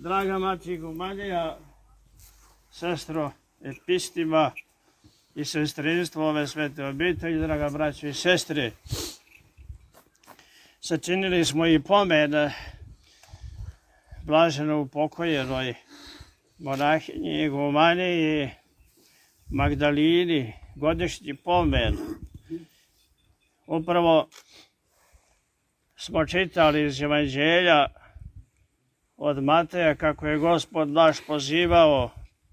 Draga Matiku Marija, sestro Epistima i sestrinstvo ove svete obitelji, draga braćo i sestre, sačinili smo i pomen blaženo upokojenoj monahinji Igumaniji Magdalini, godišnji pomen. Upravo smo čitali iz Evanđelja od Mateja kako je Gospod naš pozivao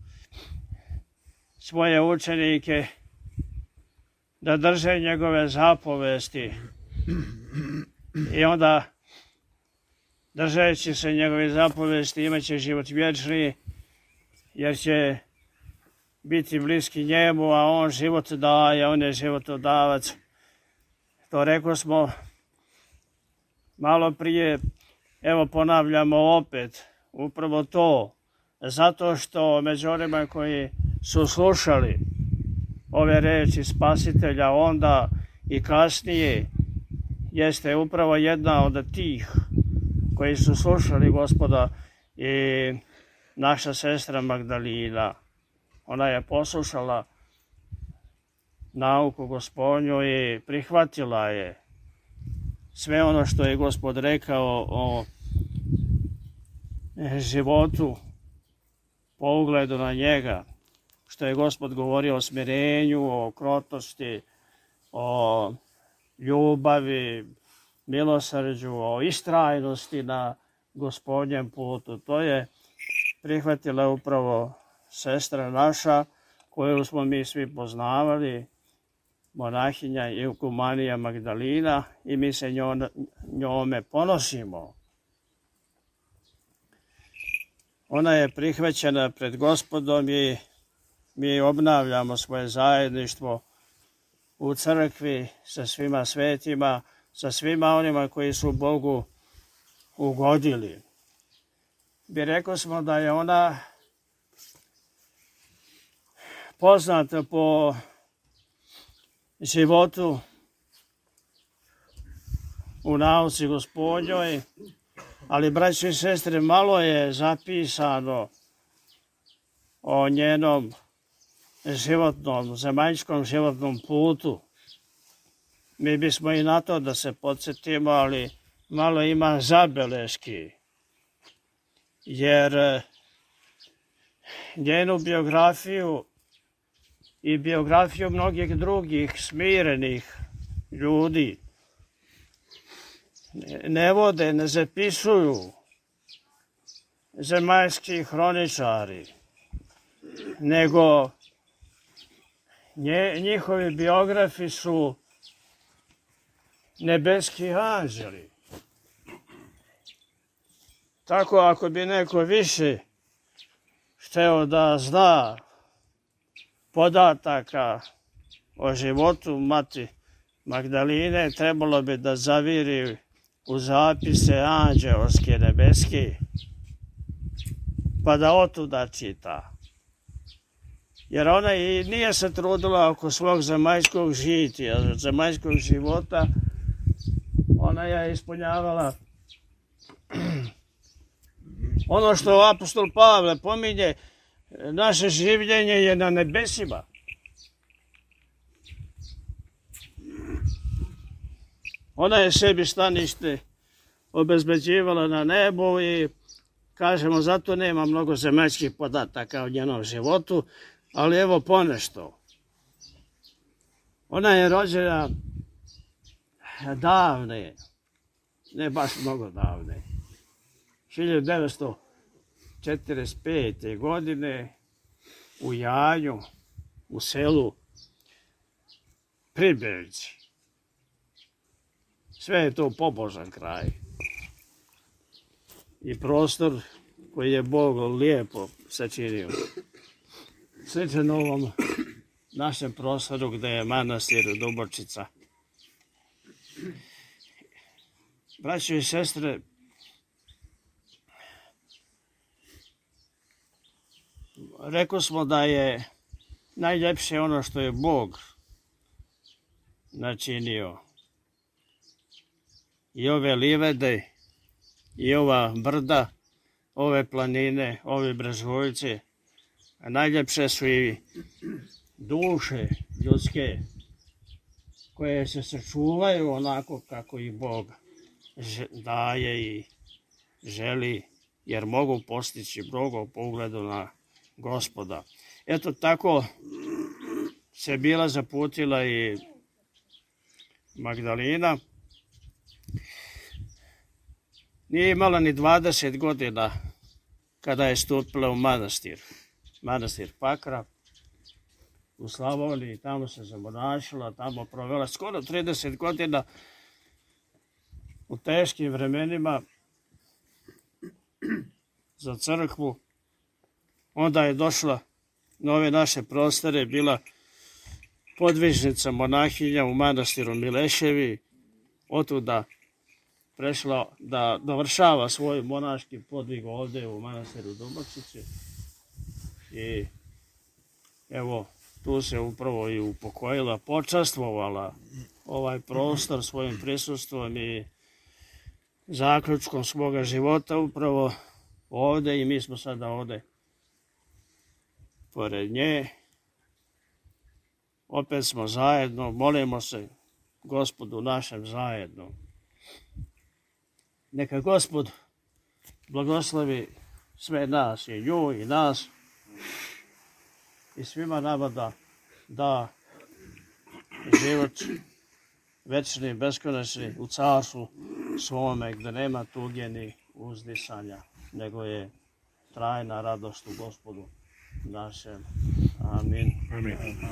svoje učenike da drže njegove zapovesti. I onda, držeći se njegove zapovesti, imat će život vječni, jer će biti bliski njemu, a on život daje, on je životodavac. To rekao smo malo prije, evo ponavljamo opet, upravo to, zato što među onima koji su slušali ove reči Spasitelja onda i kasnije, jeste upravo jedna od tih koji su slušali Gospoda i naša sestra Magdalina. Ona je poslušala nauku Gospodnju i prihvatila je sve ono što je Gospod rekao o životu po ugledu na njega, što je Gospod govorio o smirenju, o krotosti, o ljubavi, milosrđu, o istrajnosti na Gospodnjem putu. To je prihvatila upravo sestra naša, koju smo mi svi poznavali, monahinja Igumanija Magdalina, i mi se njome ponosimo. Ona je prihvaćena pred Gospodom i mi obnavljamo svoje zajedništvo u crkvi sa svima svetima, sa svima onima koji su Bogu ugodili. Bi rekao smo da je ona poznata po životu u nauci Gospodnjoj, ali, braćo i sestre, malo je zapisano o njenom zemaljskom životnom putu. Mi bismo i na to da se podsjetimo, ali malo ima zabeleški, jer njenu biografiju i biografiju mnogih drugih smirenih ljudi ne vode, ne zapisuju zemaljski hroničari, nego njihovi biografi su nebeski anđeli. Tako, ako bi neko više hteo da zna podataka o životu mati Magdaline, trebalo bi da zaviri u zapise anđeoske, nebeske, pa da otuda čita. Jer ona i nije se trudila oko svog zemaljskog žitija, zemaljskog života. Ona je ispunjavala ono što apostol Pavle pominje, naše življenje je na nebesima. Ona je sebi stanište obezbeđivala na nebu i, kažemo, zato nema mnogo zemaljskih podataka o njenom životu, ali evo ponešto. Ona je rođena davne, ne baš mnogo davne, 1945. godine u Janju, u selu Pribeljci. Sve je to pobožan kraj i prostor koji je Bog lijepo sačinio. Sličan ovom našem prostoru gde je manastir Dubočica. Braćo i sestre, rekao smo da je najljepše ono što je Bog načinio. I ove livede, i ova brda, ove planine, ovi brežuljci, a najljepše su i duše ljudske koje se sačuvaju onako kako ih Bog daje i želi, jer mogu postići mnogo po ugledu na Gospoda. Eto tako se bila zaputila i Magdalina. Nije imala ni 20 godina kada je stupila u manastir Pakra u Slavoniji. Tamo se zamonašila, tamo provela skoro 30 godina u teškim vremenima za crkvu. Onda je došla na ove naše prostore, bila podvižnica monahinja u manastiru Mileševi, otuda prešla da dovršava svoj monaški podvig ovdje u manastiru Dubačići. I evo, tu se upravo i upokojila, počastvovala ovaj prostor svojim prisustvom i zaključkom svoga života upravo ovdje, i mi smo sada ovdje pored nje. Opet smo zajedno, molimo se Gospodu našem zajedno. Neka Gospod blagoslovi sve nas, i nju i nas, i svima nama da život večni, beskonačni u carstvu svome, gdje nema tuge ni uzdisanja, nego je trajna radost u Gospodu našem. Amin.